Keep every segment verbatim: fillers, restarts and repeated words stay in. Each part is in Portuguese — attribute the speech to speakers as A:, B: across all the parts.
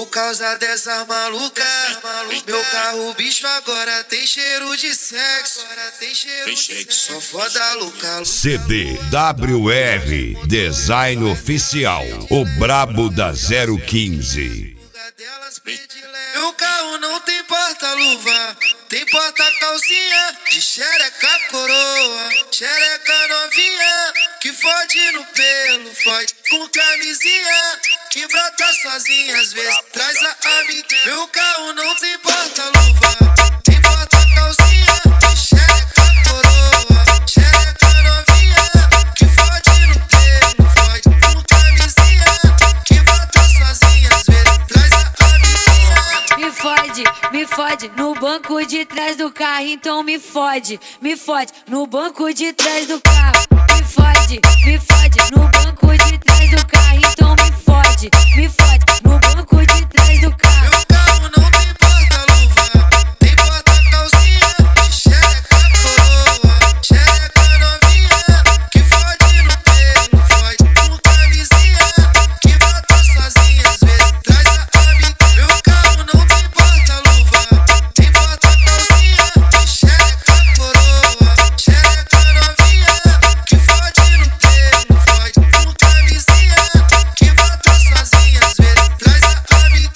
A: Por causa dessas malucas, meu carro bicho agora tem cheiro de sexo. Tem cheiro de sexo. Só foda louca.
B: C D W R Design Oficial, o brabo da zero quinze.
A: Meu carro não tem porta-luva, tem porta-calcinha de xereca coroa, xereca novinha, que fode no pelo, fode com camisinha, que brota sozinha, às vezes traz a amiga. Meu carro não tem porta-luva, tem porta-calcinha de xereca coroa, xereca novinha, que fode no pelo, fode com camisinha, que brota sozinha, às vezes traz a amiga.
C: Me fode, me fode no banco de trás do carro, então me fode, me fode no banco de trás do carro. Me fode, me fode no banco de trás do carro, então me fode, me fode no banco de trás do carro.
A: Meu carro não tem porta-luva, tem porta-calcinha de xereca coroa, xereca novinha, que fode no pelo, fode com camisinha, que brota sozinha, às vezes traz a amiga. Meu carro não tem porta-luva, tem porta-calcinha de xereca coroa, xereca novinha, que fode no pelo, fode com camisinha, que brota sozinha, às vezes traz a amiga.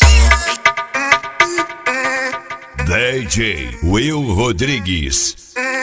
B: D J Will Rodrigues.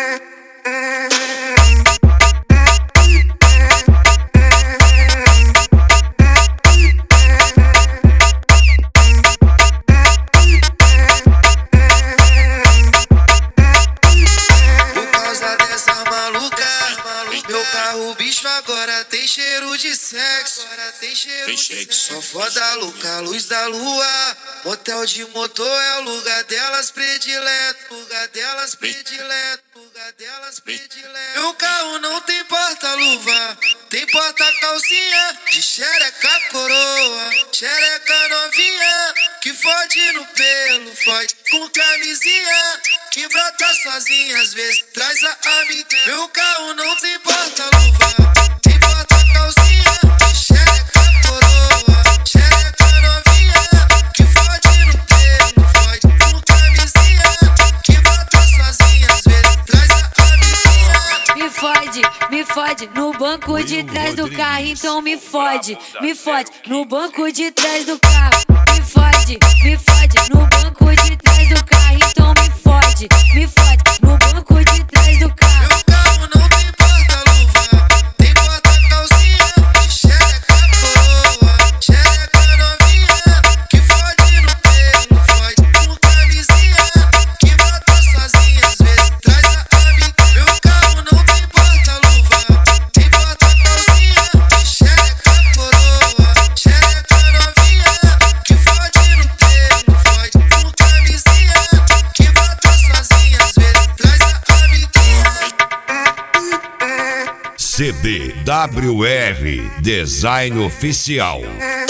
A: Por causa dessas malucas, meu carro bicho agora tem cheiro de sexo. Tem cheiro de sexo. Só foda louca, luz da lua. Motel de motor é o lugar delas predileto. Lugar delas predileto. Lugar delas predileto. Meu carro não tem porta-luva, tem porta-calcinha de xereca coroa, xereca novinha, que fode no pelo, fode com camisinha, que brota sozinha, às vezes traz a amiga. Meu carro não tem porta-luva, tem porta-calcinha de xereca coroa, xereca novinha, que fode no pelo, fode com camisinha, que brota sozinha, às vezes traz a amiga.
C: Me fode, me fode no banco de trás do carro, então me fode, me fode no banco de trás do carro. Me fode, me fode no banco de trás do carro, então me fode, me fode no banco de trás do carro.
A: Meu carro não tem porta-luva, tem porta-calcinha de xereca coroa, xereca novinha, que fode no pelo, fode com camisinha, que brota sozinha, às vezes traz a amiga. Meu carro não tem porta-luva, tem porta-calcinha de xereca coroa, xereca novinha, que fode no pelo, fode com camisinha, que brota sozinha, às vezes traz a amiga.
B: C D W R Design Oficial.